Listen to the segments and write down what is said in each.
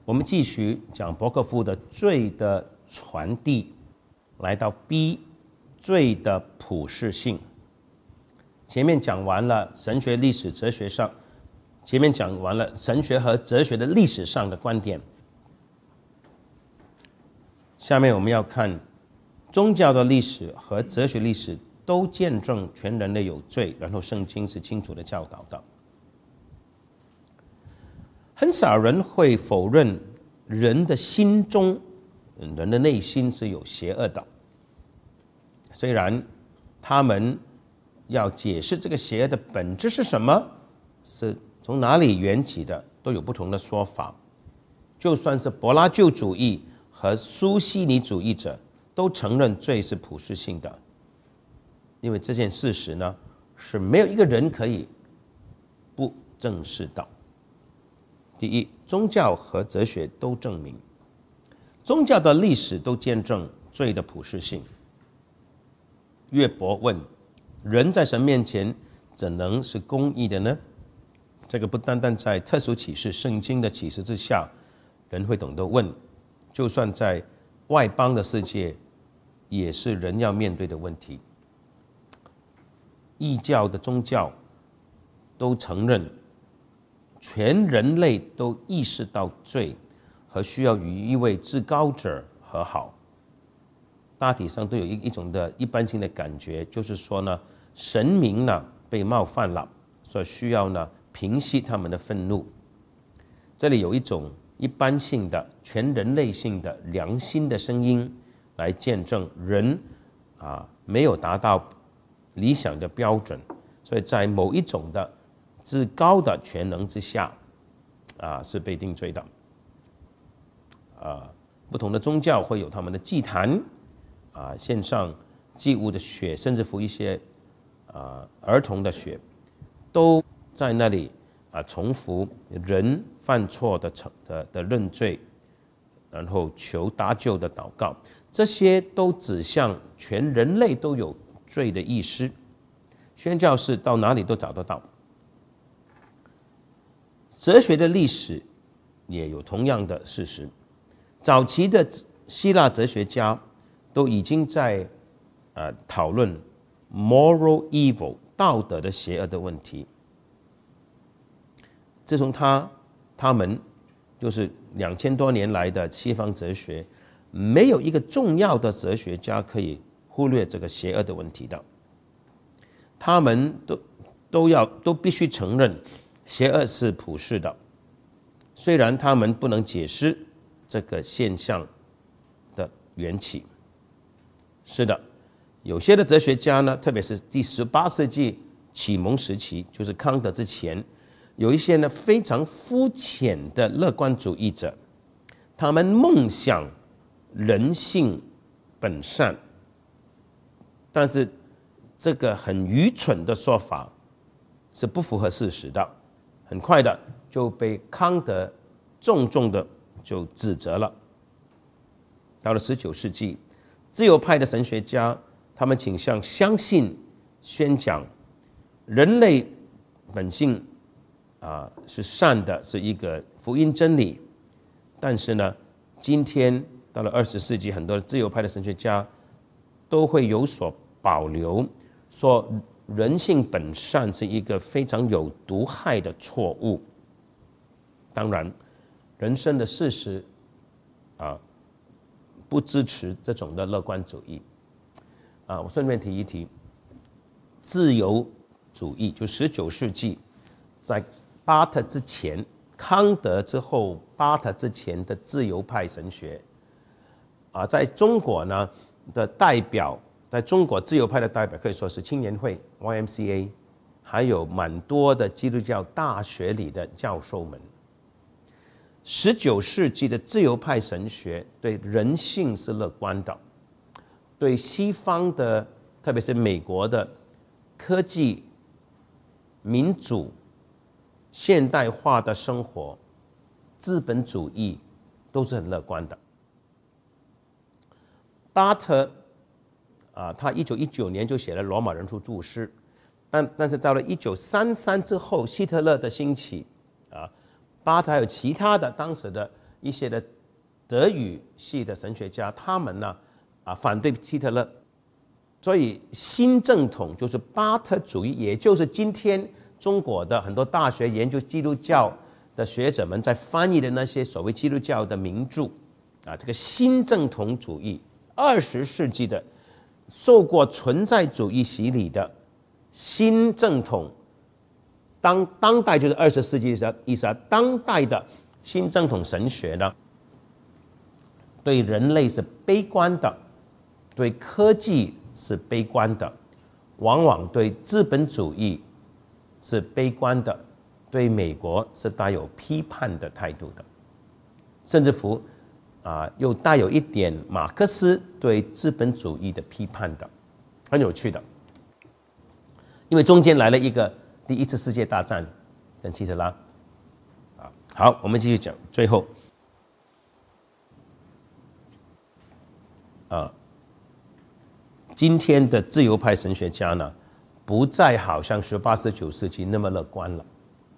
我们继续讲伯克夫的罪的传递，来到 B 罪的普适性。前面讲完了神学、历史、哲学上，前面讲完了神学和哲学的历史上的观点。下面我们要看宗教的历史和哲学历史都见证全人类有罪，然后圣经是清楚的教导的。很少人会否认人的心中、人的内心是有邪恶的，虽然他们要解释这个邪恶的本质是什么，是从哪里缘起的，都有不同的说法。就算是柏拉救主义和苏西尼主义者都承认罪是普世性的，因为这件事实呢，是没有一个人可以不正视到。第一，宗教和哲学都证明，宗教的历史都见证罪的普世性。约伯问：人在神面前怎能是公义的呢？这个不单单在特殊启示、圣经的启示之下，人会懂得问，就算在外邦的世界，也是人要面对的问题。异教的宗教都承认，全人类都意识到罪和需要与一位至高者和好。大体上都有一种的一般性的感觉，就是说呢，神明呢被冒犯了，所以需要呢平息他们的愤怒。这里有一种一般性的、全人类性的良心的声音，来见证人没有达到理想的标准，所以在某一种的至高的全能之下，是被定罪的。不同的宗教会有他们的祭坛，献上祭物的血，甚至乎一些儿童的血，都在那里重复人犯错的认罪，然后求搭救的祷告。这些都指向全人类都有罪的意识，宣教士到哪里都找得到。哲学的历史也有同样的事实。早期的希腊哲学家都已经在讨论 moral evil 道德的邪恶的问题。自从他们就是2000多年来的西方哲学，没有一个重要的哲学家可以忽略这个邪恶的问题的。他们都必须承认邪恶是普世的，虽然他们不能解释这个现象的缘起。是的，有些的哲学家呢，特别是第18世纪启蒙时期，就是康德之前，有一些呢非常肤浅的乐观主义者，他们梦想人性本善，但是这个很愚蠢的说法是不符合事实的，很快的就被康德重重的就指责了。到了19世纪，自由派的神学家他们倾向相信宣讲人类本性是善的，是一个福音真理。但是呢，今天到了20世纪，很多自由派的神学家都会有所保留，说人性本善是一个非常有毒害的错误。当然，人生的事实不支持这种的乐观主义。我顺便提一提，自由主义就19世纪，在巴特之前，康德之后，巴特之前的自由派神学，在中国呢的代表，在中国自由派的代表可以说是青年会 YMCA， 还有蛮多的基督教大学里的教授们。19世纪的自由派神学对人性是乐观的，对西方的，特别是美国的科技、民主、现代化的生活、资本主义都是很乐观的。巴特他1919年就写了《罗马人书注释》，但是到了1933之后，希特勒的兴起巴特还有其他的当时的一些的德语系的神学家，他们呢反对希特勒，所以新正统就是巴特主义，也就是今天中国的很多大学研究基督教的学者们在翻译的那些所谓基督教的名著这个新正统主义，20世纪的受过存在主义洗礼的新正统，当代就是20世纪的意思当代的新正统神学呢，对人类是悲观的，对科技是悲观的，往往对资本主义是悲观的，对美国是带有批判的态度的，甚至乎又带有一点马克思对资本主义的批判的，很有趣的。因为中间来了一个第一次世界大战跟希特拉。好，我们继续讲，最后今天的自由派神学家呢，不再好像18、19世纪那么乐观了。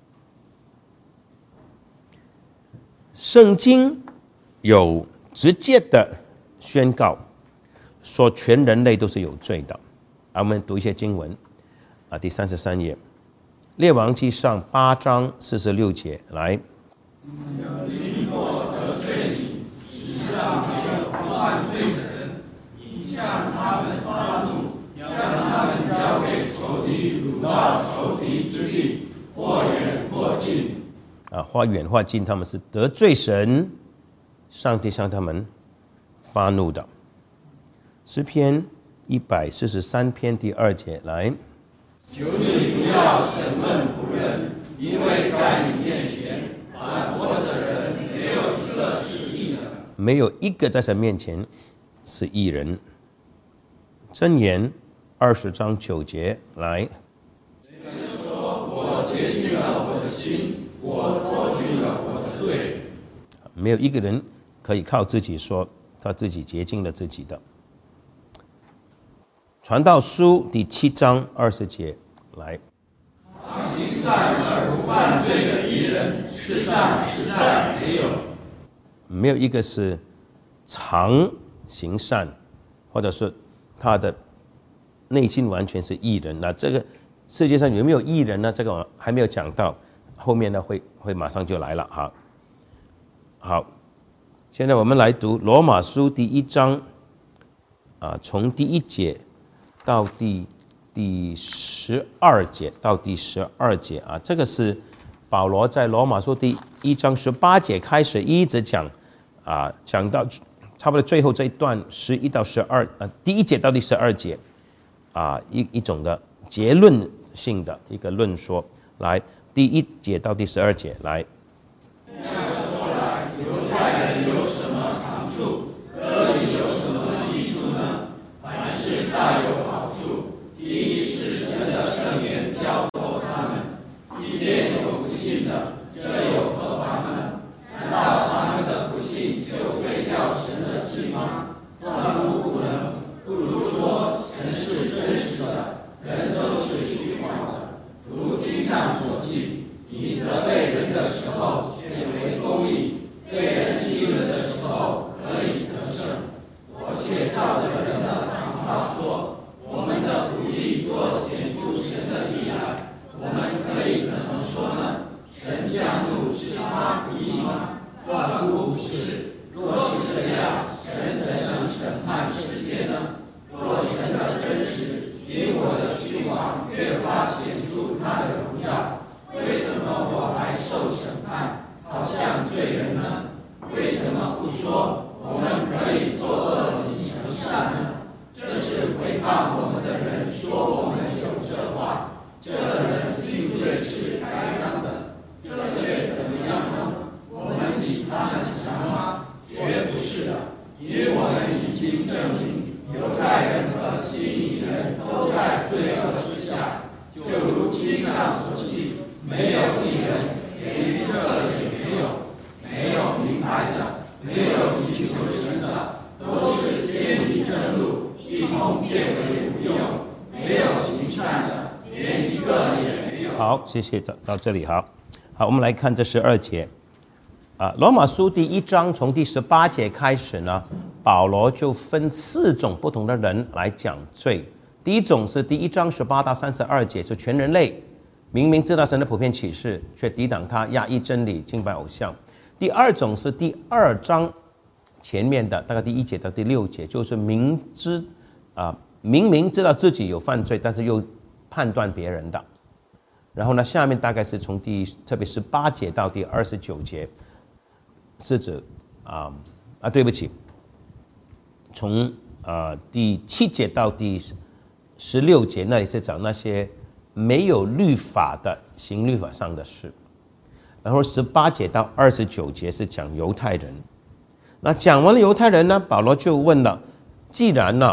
圣经有直接的宣告，说全人类都是有罪的。我们读一些经文第33页，列王纪上8章46节，来。 你的邻国得罪你，史上没有不犯罪的人，你向他们发怒，将他们交给仇敌，掳到仇敌之地，或远或近。 或远或近，他们是得罪神，上帝向他们发怒的。诗篇143篇第2节，来。 求你不要审问仆人，因为在你面前，凡活着人没有一个是义的。 没有一个在神面前是义人。箴言20章9节，来。 谁能说我洁净了我的心，我脱尽了我的罪？ 没有一个人可以靠自己说他自己洁净了自己的。传道书第7章20节，来。 行善而不犯罪的义人，世上实在没有。 没有一个是常行善，或者是他的内心完全是义人。那这个世界上有没有义人呢？这个我还没有讲到，后面呢会马上就来了。好，现在我们来读罗马书第1章从第1节到第12节到第12节这个是保罗在罗马书第1章18节开始一直讲讲到差不多最后这一段11到12第1节到第12节一种的结论性的一个论说。来，第1节到第12节，来。 犹太人有什么长处？割礼有什么益处呢？凡事大有好处。第一是神的圣言教导他们，即便有不信的，这又何妨呢？难道他们的不信就废掉神的信吗？断乎不能。不如说神是真实的，人都是虚谎的。如经上所记，你责备人的时候显为公义，被人议论的时候可以得胜。我却照着人的常话说，我们的不义若显出神的义来，我们可以怎么说呢？神降怒是他不义吗？断乎不是。若是这样，神怎能审判世界呢？若神的真实因我的虚谎越发显出他的荣耀，为什么我还受审判，好像罪人呢？为什么不说我们可以作恶以成善呢？这是诽谤我们的人说我们有这话，这人定罪是该当的。这却怎么样呢？我们比他们强吗？绝不是的，因为我们已经证明，犹太人和希利人都在罪恶之下，就如经上所记，没有义人，连一个也没有。没有明白的，没有寻求神的，都是偏离正路，一同变为无用。没有行善的，连一个也没有。 好，谢谢，到这里好，我们来看这12节罗马书第1章从第18节开始呢，保罗就分4种不同的人来讲罪。第一种是第1章18到32节，是全人类明明知道神的普遍启示，却抵挡他，压抑真理，敬拜偶像。第二种是第2章前面的大概第1节到第6节，就是明明知道自己有犯罪，但是又判断别人的。然后呢，下面大概是从特别18节到第29节，是指对不起，从第7节到第16节，那里是讲那些没有律法的行律法上的事。然后18节到29节是讲犹太人。那讲完了犹太人呢，保罗就问了：既然呢，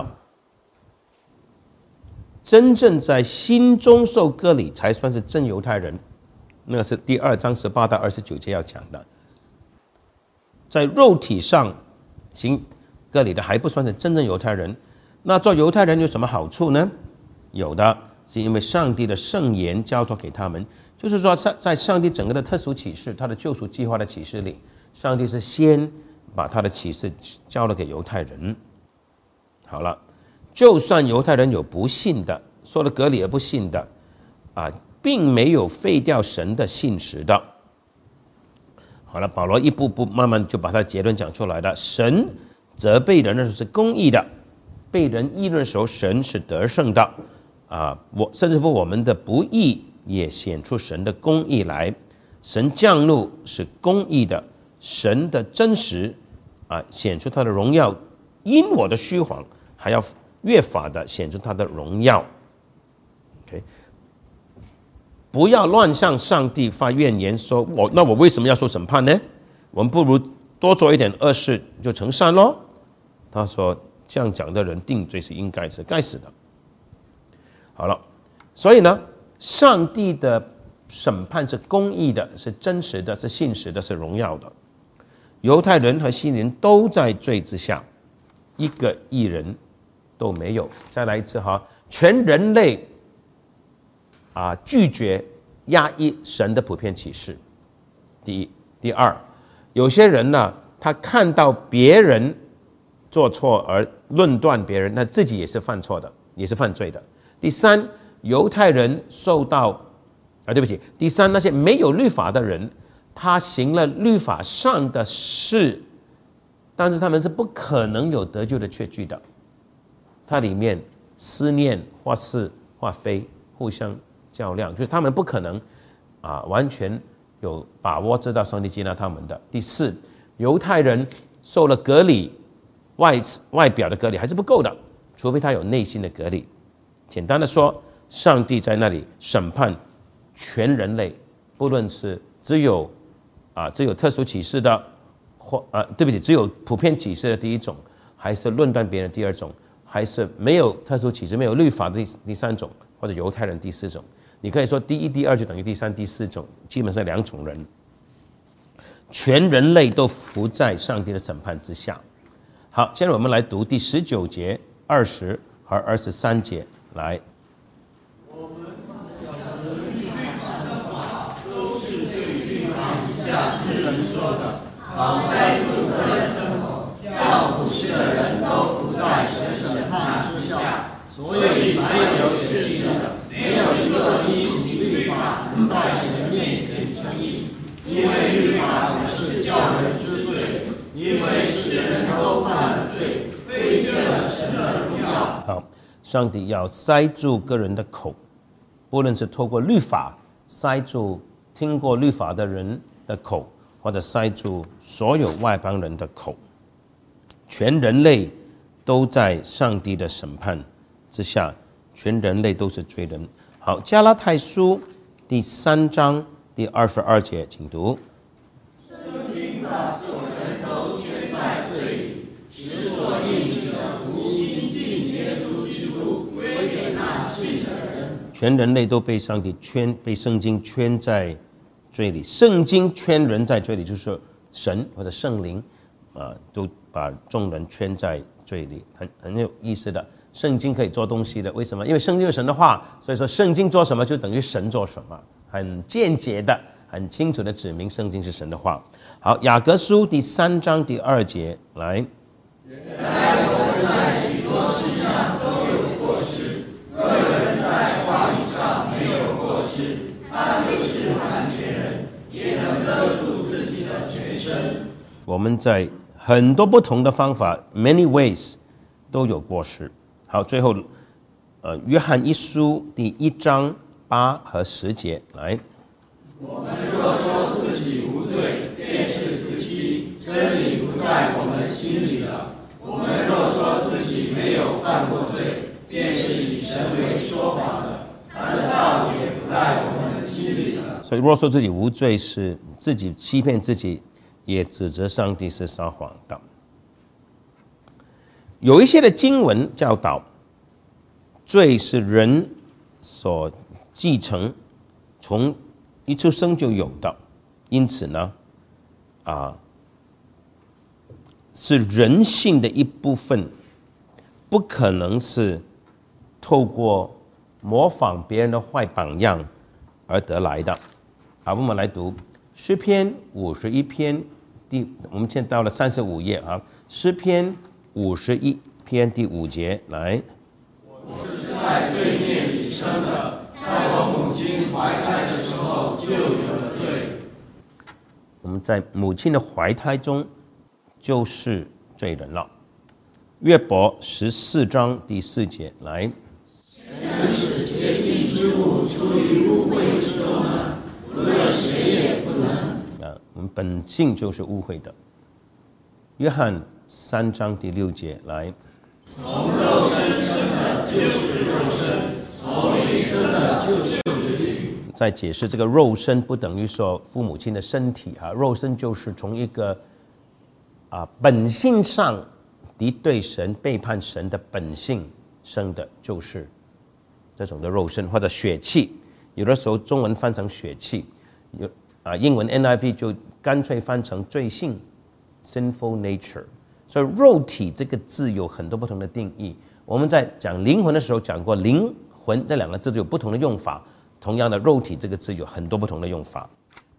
真正在心中受割礼才算是真犹太人，那是第2章18到29节要讲的。在肉体上行割礼的还不算是真正犹太人，那做犹太人有什么好处呢？有的是因为上帝的圣言交托给他们，就是说在上帝整个的特殊启示，他的救赎计划的启示里，上帝是先把他的启示交了给犹太人。好了，就算犹太人有不信的，说了割礼而不信的并没有废掉神的信实的。好了，保罗一步步慢慢就把他的结论讲出来了。神责备人的时候是公义的，被人议论的时候，神是得胜的。甚至乎我们的不义也显出神的公义来。神降怒是公义的，神的真实显出他的荣耀，因我的虚谎还要越发的显出他的荣耀。Okay? 不要乱向上帝发怨言，说那我为什么要受审判呢？我们不如多做一点恶事就成善咯。他说这样讲的人定罪是应该是该死的。好了，所以呢，上帝的审判是公义的，是真实的，是信实的，是荣耀的。犹太人和希人都在罪之下，一个义人都没有。再来一次哈，全人类拒绝压抑神的普遍启示。第一，第二，有些人呢，他看到别人做错而论断别人，那自己也是犯错的，也是犯罪的。第三，犹太人受到对不起，第三，那些没有律法的人，他行了律法上的事，但是他们是不可能有得救的确据的。它里面思念或是或非互相较量，就是他们不可能完全有把握知道上帝接纳他们的。第四，犹太人受了割礼，外表的割礼还是不够的，除非他有内心的割礼。简单的说，上帝在那里审判全人类，不论是只有特殊启示的，对不起，只有普遍启示的第一种，还是论断别人第二种，还是没有特殊启示、没有律法的第三种，或者犹太人第四种。你可以说第一、第二就等于第三、第四种，基本上2种人，全人类都伏在上帝的审判之下。好，现在我们来读第19节、20和23节来。 我们讲的律法的话，都是对律法以下之人说的，好塞住个人的口，叫不是的人都伏在神审判之下。所以凡有血气的，没有一个依行律法能在神面前称义，因为律法本是叫人知罪，因为世人都犯了罪，亏缺了神的荣耀。 好，上帝要塞住个人的口，不论是透过律法塞住听过律法的人的口，或者塞住所有外邦人的口，全人类都在上帝的审判之下，全人类都是罪人。好，加拉太书第3章第22节，请读。 圣经把众人都圈在罪里，使所应许的福音信耶稣基督归给那信的人。 全人类都被上帝被圣经圈在罪里。圣经圈人在罪里，就是神或者圣灵都把众人圈在罪里，很有意思的。圣经可以做东西的，为什么？因为圣经有神的话，所以说圣经做什么就等于神做什么，很间接的很清楚的指明圣经是神的话。好，雅各书第3章第2节，来。 原来我们在许多事上都有过失，若有人在话语上没有过失，他就是完全人，也能得住自己的全身。 我们在很多不同的方法 ，many ways 都有过失。好，最后，约翰一书第1章8和10节，来。 我们若说自己无罪，便是自欺，真理不在我们心里了。我们若说自己没有犯过罪，便是以神为说谎的，他的道也不在我们心里了。 所以，若说自己无罪，是自己欺骗自己，也指责上帝是撒谎的。有一些的经文教导，罪是人所继承，从一出生就有的，因此呢，是人性的一部分，不可能是透过模仿别人的坏榜样而得来的。好，我们来读诗篇51篇我们现在到了35页啊，诗篇51篇第5节，来。 我是在罪孽里生的，在我母亲怀胎的时候就有了罪。 我们在母亲的怀胎中就是罪人了。约伯14章第4节，来。 谁能使洁净之物出于污秽之中呢？无论谁也不能。 我们本性就是污秽的。约翰3章第6节，来。 从肉身生的就是肉身，从灵生的就是灵。 在解释这个肉身不等于说父母亲的身体啊，肉身就是从一个本性上敌对神、背叛神的本性生的，就是这种的肉身或者血气。有的时候中文翻成血气，英文 NIV 就干脆翻成罪性 （sinful nature）。所以肉体这个字有很多不同的定义。我们在讲灵魂的时候讲过，灵魂这2个字都有不同的用法。同样的，肉体这个字有很多不同的用法。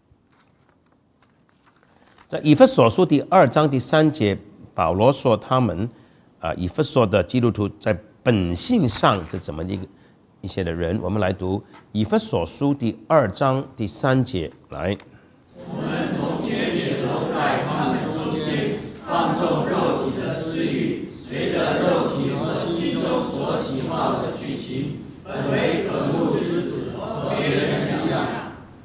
在以弗所书第2章第3节，保罗说他们以弗所的基督徒在本性上是怎么一些的人。我们来读以弗所书第2章第3节，来。 我们从前也都在他们中间放纵肉体的私欲，随着肉体和心中所喜好的去行，本为可怒之子，和别人一样。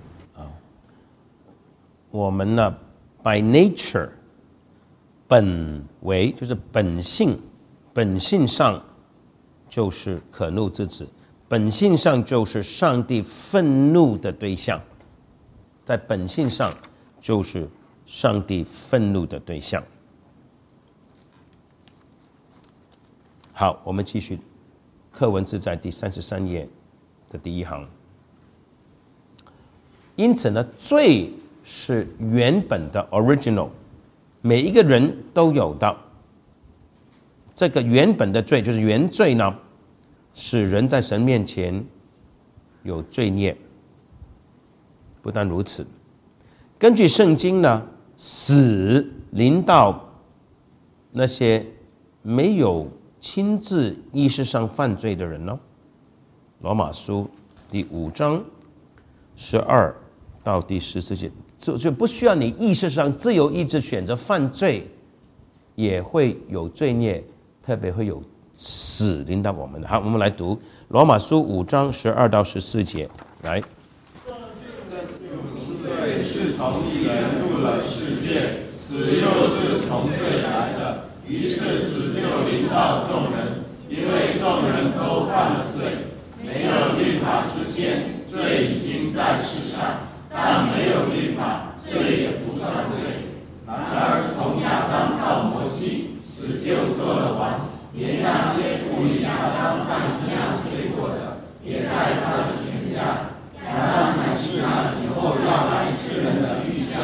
我们呢 ，by nature， 本为就是本性，本性上就是可怒之子，本性上就是上帝愤怒的对象，在本性上就是上帝愤怒的对象。好，我们继续，课文是在第33页的第1行。因此呢，罪是原本的 original， 每一个人都有的。这个原本的罪就是原罪呢，使人在神面前有罪孽。不但如此，根据圣经呢，死临到那些没有亲自意识上犯罪的人呢。罗马书第5章12到第14节，就不需要你意识上自由意志选择犯罪，也会有罪孽，特别会有死临到我们的。好，我们来读罗马书5章12到14节，来。 罪是从一人入了世界，死又是从罪来的，于是死就临到众人，因为众人都犯了罪。没有律法之前，罪已经在世上，但没有律法，罪也不算罪。然而从亚当到摩西，死就做了王，连那些不与亚当犯一样罪过的，也在他的权下。亚当乃是那以后要来之人的预象。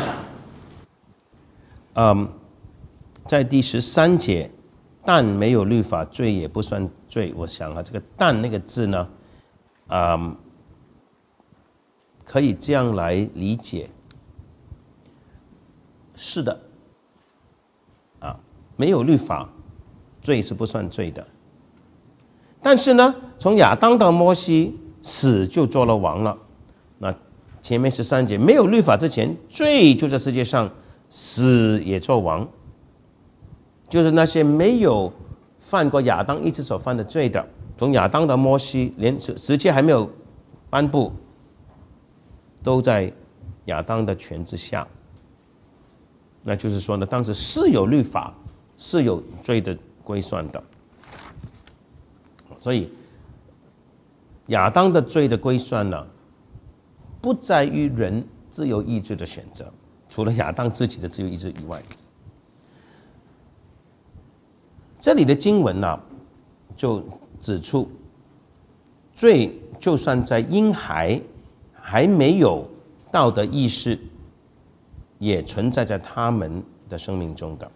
在第13节，但没有律法，罪也不算罪。我想这个但那个字呢， 可以这样来理解。是的，没有律法，罪是不算罪的。但是呢，从亚当到摩西，死就做了王了。那前面13节，没有律法之前，罪就在世界上，死也做王。就是那些没有犯过亚当一直所犯的罪的，从亚当到摩西，连十诫还没有颁布，都在亚当的权之下。那就是说呢，当时是有律法，是有罪的规算的。所以亚当的罪的规算呢，不在于人自由意志的选择，除了亚当自己的自由意志以外。这里的经文呢，就指出，罪就算在婴孩还没有道德意识，也存在在他们的生命中的。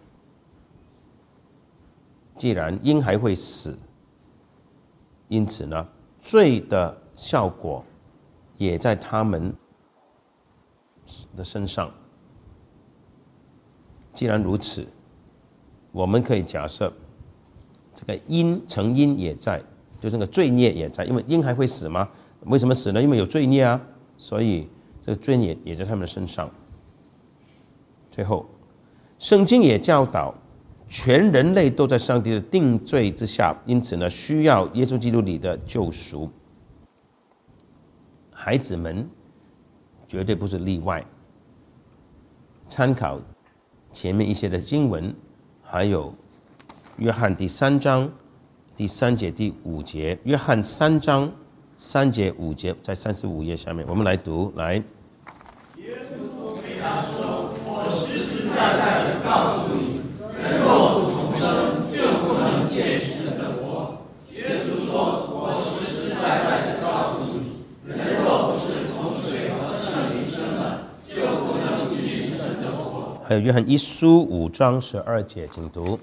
既然婴孩会死，因此呢，罪的效果也在他们的身上。既然如此，我们可以假设，这个成因也在，就是那个罪孽也在，因为婴孩会死吗？为什么死呢？因为有罪孽啊，所以这个罪孽也在他们的身上。最后，圣经也教导，全人类都在上帝的定罪之下，因此呢，需要耶稣基督里的救赎。孩子们绝对不是例外。参考前面一些的经文，还有约翰第3章第3节、第5节，约翰3章3节、5节，在35页下面，我们来读。来， 耶稣对他说：“我实实在在的告诉你，人若不重生，就不能见神的国。”耶稣说：“我实实在在的告诉你，人若不是从水和圣灵生的，就不能进神的国。” 还有约翰1书5章12节，请读。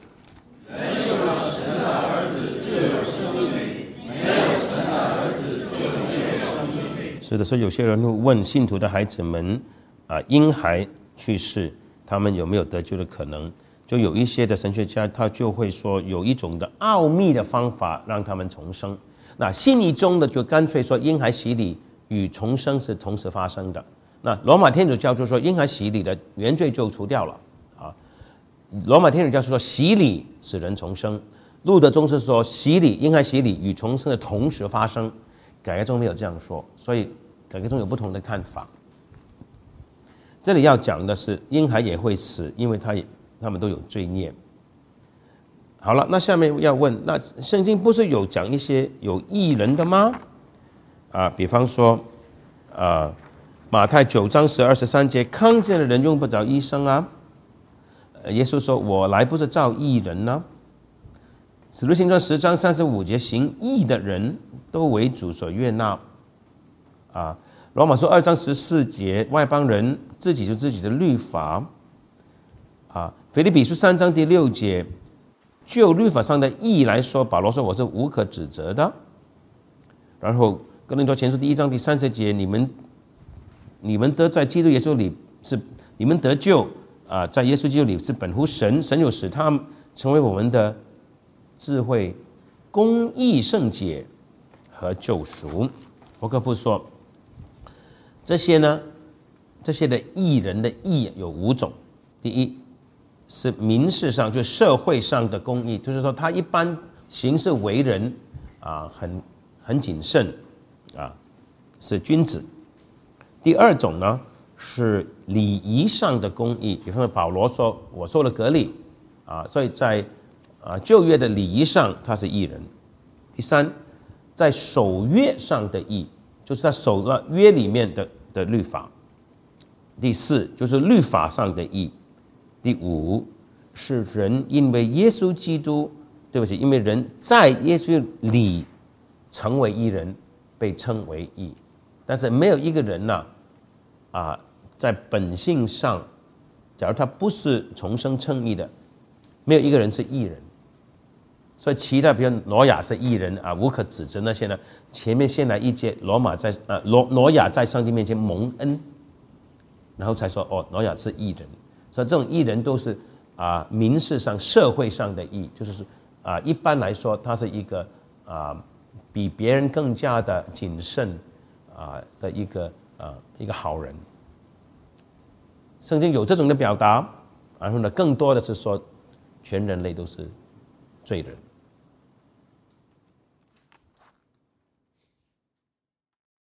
是的，所以有些人会问信徒的孩子们，婴孩去世，他们有没有得救的可能？就有一些的神学家，他就会说，有一种的奥秘的方法让他们重生。那信义中的就干脆说，婴孩洗礼与重生是同时发生的。那罗马天主教就说，婴孩洗礼的原罪就除掉了。罗马天主教是说，洗礼使人重生；路德宗是说，婴孩洗礼与重生的同时发生。改革宗没有这样说，所以改革宗有不同的看法。这里要讲的是，婴孩也会死，因为他们都有罪孽。好了，那下面要问，那圣经不是有讲一些有义人的吗？比方说，马太9章12、13节，康健的人用不着医生啊。耶稣说：“我来不是召义人呢。”使徒行传10章35节，行义的人都为主所悦纳。罗马书2章14节，外邦人自己就自己的律法。腓立比书3章第6节，就律法上的义来说，保罗说我是无可指责的。然后哥林多前书第1章第30节，你们得在基督耶稣里是你们得救在耶稣基督里是本乎神，神有使他们成为我们的智慧、公义、圣洁和救赎。我可不说这些呢，这些的义人的义有5种。第一是民事上，就是社会上的公义，就是说他一般行事为人很谨慎是君子。第二种呢是礼仪上的公义，比方说保罗说我受了割礼所以在旧约的礼仪上他是义人。第三，在守约上的义，就是他守了约里面的律法。第四，就是律法上的义。第五，是人因为耶稣基督，因为人在耶稣里成为义人，被称为义。但是没有一个人在本性上，假如他不是重生称义的，没有一个人是义人。 所以其他比如挪亚是义人啊，无可指责那些呢，前面先来一节挪亚在上帝面前蒙恩，然后才说哦，挪亚是义人。所以这种义人都是民事上、社会上的义，就是一般来说他是一个比别人更加的谨慎的一个好人。圣经有这种的表达，然后呢，更多的是说全人类都是罪人。